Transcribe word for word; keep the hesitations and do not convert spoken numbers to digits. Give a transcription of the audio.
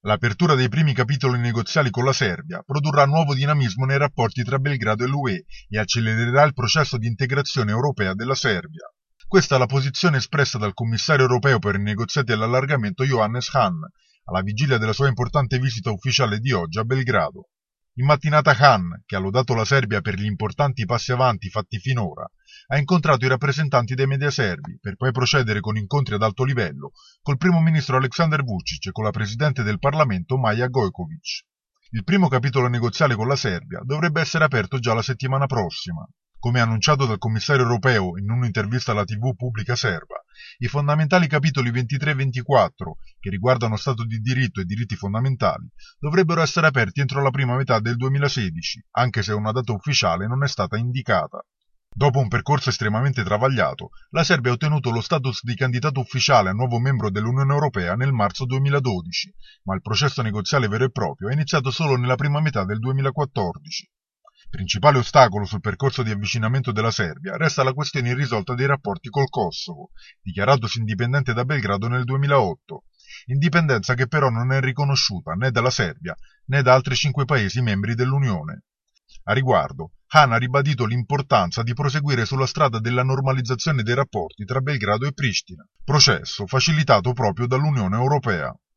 L'apertura dei primi capitoli negoziali con la Serbia produrrà nuovo dinamismo nei rapporti tra Belgrado e l'U E e accelererà il processo di integrazione europea della Serbia. Questa è la posizione espressa dal commissario europeo per i negoziati all'allargamento Johannes Hahn, alla vigilia della sua importante visita ufficiale di oggi a Belgrado. In mattinata Hahn, che ha lodato la Serbia per gli importanti passi avanti fatti finora, ha incontrato i rappresentanti dei media serbi, per poi procedere con incontri ad alto livello col primo ministro Aleksandar Vučić e con la presidente del Parlamento Maja Gojković. Il primo capitolo negoziale con la Serbia dovrebbe essere aperto già la settimana prossima. Come annunciato dal commissario europeo in un'intervista alla tivù pubblica serba, i fondamentali capitoli ventitré e ventiquattro, che riguardano Stato di diritto e diritti fondamentali, dovrebbero essere aperti entro la prima metà del duemilasedici, anche se una data ufficiale non è stata indicata. Dopo un percorso estremamente travagliato, la Serbia ha ottenuto lo status di candidato ufficiale a nuovo membro dell'Unione Europea nel marzo duemiladodici, ma il processo negoziale vero e proprio è iniziato solo nella prima metà del duemilaquattordici. Principale ostacolo sul percorso di avvicinamento della Serbia resta la questione irrisolta dei rapporti col Kosovo, dichiaratosi indipendente da Belgrado nel duemilaotto, indipendenza che però non è riconosciuta né dalla Serbia né da altri cinque paesi membri dell'Unione. A riguardo, Hahn ha ribadito l'importanza di proseguire sulla strada della normalizzazione dei rapporti tra Belgrado e Pristina, processo facilitato proprio dall'Unione Europea.